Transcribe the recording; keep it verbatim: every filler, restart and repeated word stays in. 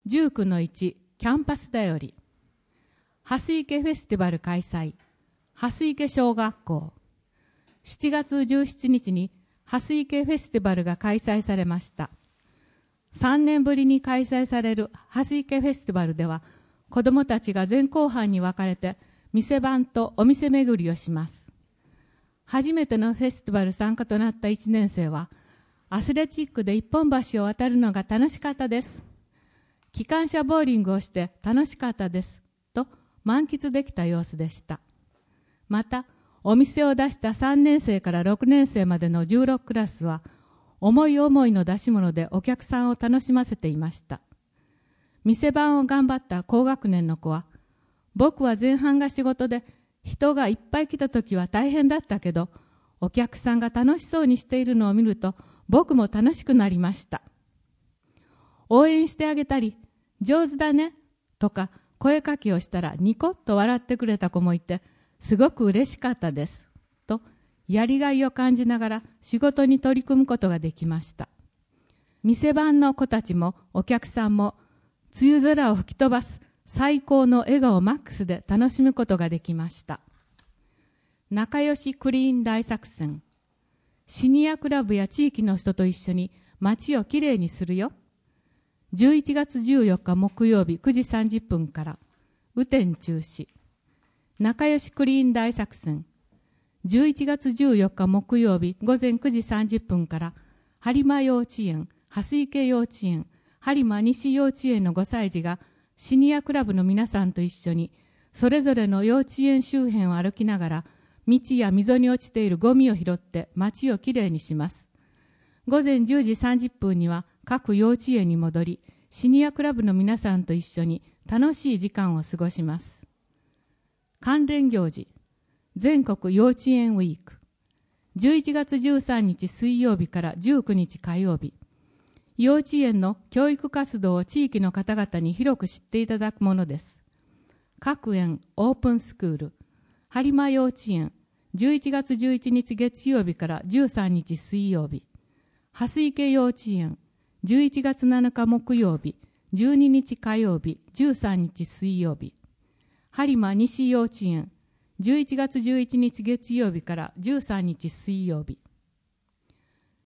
じゅうくのいちキャンパスだより、蓮池フェスティバル開催、蓮池小学校。しちがつじゅうしちにちに蓮池フェスティバルが開催されました。さんねんぶりに開催される蓮池フェスティバルでは、子どもたちが前後半に分かれて店番とお店巡りをします。初めてのフェスティバル参加となったいちねん生は、アスレチックで一本橋を渡るのが楽しかったです。機関車ボーリングをして楽しかったです。と満喫できた様子でした。また、お店を出したさんねん生からろくねん生までのじゅうろくクラスは、思い思いの出し物でお客さんを楽しませていました。店番を頑張った高学年の子は、僕は前半が仕事で人がいっぱい来た時は大変だったけど、お客さんが楽しそうにしているのを見ると僕も楽しくなりました。応援してあげたり、上手だねとか声かけをしたらニコッと笑ってくれた子もいて、すごく嬉しかったですとやりがいを感じながら仕事に取り組むことができました。店番の子たちもお客さんも梅雨空を吹き飛ばす最高の笑顔マックスで楽しむことができました。仲良しクリーン大作戦。シニアクラブや地域の人と一緒に街をきれいにするよ。じゅういちがつじゅうよっか木曜日くじさんじゅっぷんから雨天中止。仲良しクリーン大作戦。じゅういちがつじゅうよっか木曜日ごぜんくじさんじゅっぷんから播磨幼稚園、蓮池幼稚園、播磨西幼稚園のごさい児がシニアクラブの皆さんと一緒にそれぞれの幼稚園周辺を歩きながら道や溝に落ちているゴミを拾って街をきれいにします。ごぜんじゅうじさんじゅっぷんには各幼稚園に戻り、シニアクラブの皆さんと一緒に楽しい時間を過ごします。関連行事、全国幼稚園ウィーク。じゅういちがつじゅうさんにち水曜日からじゅうくにち火曜日。幼稚園の教育活動を地域の方々に広く知っていただくものです。各園オープンスクール、播磨幼稚園、じゅういちがつじゅういちにち月曜日からじゅうさんにち水曜日。蓮池幼稚園、じゅういちがつなのか木曜日、じゅうににち火曜日、じゅうさんにち水曜日。播磨西幼稚園、じゅういちがつじゅういちにち月曜日からじゅうさんにち水曜日。